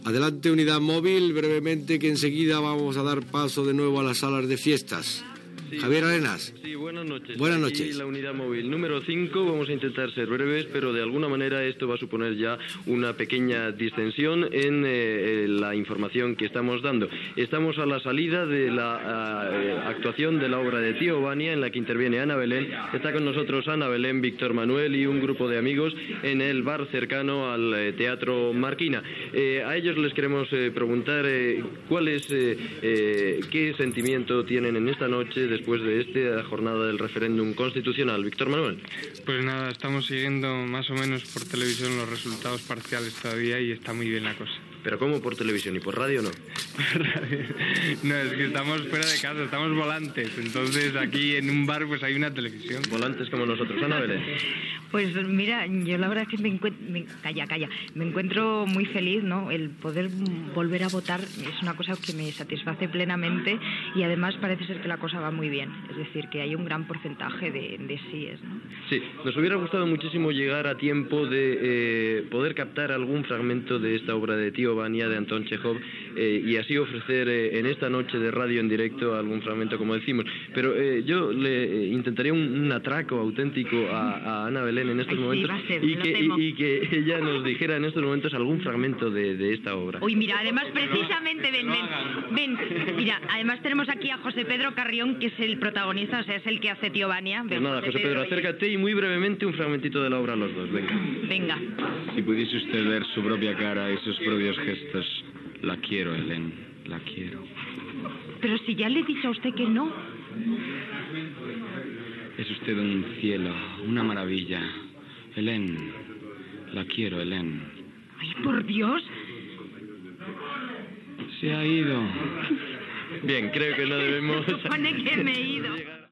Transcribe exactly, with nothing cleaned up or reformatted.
Adelante, unidad móvil, brevemente, que enseguida vamos a dar paso de nuevo a las salas de fiestas. Sí, Javier Arenas. Sí, buenas noches. Buenas Aquí noches. la unidad móvil número cinco, vamos a intentar ser breves, pero de alguna manera esto va a suponer ya una pequeña distensión en eh, la información que estamos dando. Estamos a la salida de la eh, actuación de la obra de Tío Vania, en la que interviene Ana Belén. Está con nosotros Ana Belén, Víctor Manuel y un grupo de amigos en el bar cercano al eh, Teatro Marquina. Eh, a ellos les queremos eh, preguntar eh, cuál es, eh, eh, qué sentimiento tienen en esta noche después de esta jornada del referéndum constitucional. Víctor Manuel. Pues nada, estamos siguiendo más o menos por televisión los resultados parciales todavía y está muy bien la cosa. ¿Pero cómo por televisión y por radio no? No, es que estamos fuera de casa, estamos volantes, entonces aquí en un bar pues hay una televisión. Volantes como nosotros. Ana Belén. Pues mira, yo la verdad es que me encuentro... Calla, calla. Me encuentro muy feliz, ¿no? El poder volver a votar es una cosa que me satisface plenamente y además parece ser que la cosa va muy bien. Es decir, que hay un gran porcentaje de, de síes, ¿no? Sí, nos hubiera gustado muchísimo llegar a tiempo de eh, poder captar algún fragmento de esta obra de Tío Vania, de Antón Chejov, eh, y así ofrecer eh, en esta noche de radio en directo algún fragmento, como decimos. Pero eh, yo le eh, intentaría un, un atraco auténtico a, a Ana Belén en estos Ay, momentos sí, ser, y, que, y, y que ella nos dijera en estos momentos algún fragmento de, de esta obra. Uy, mira, además precisamente, ven, ven, ven, mira, además tenemos aquí a José Pedro Carrión, que es el protagonista, o sea, es el que hace Tío Vania. Pues nada, José Pedro, acércate y muy brevemente un fragmentito de la obra a los dos, venga. Venga. Si pudiese usted ver su propia cara y sus propios gestos, la quiero, Helen, la quiero. Pero si ya le he dicho a usted que no. Es usted un cielo, una maravilla. Helen, la quiero, Helen. Ay, por Dios. Se ha ido. Bien, creo que no debemos... Se supone que me he ido.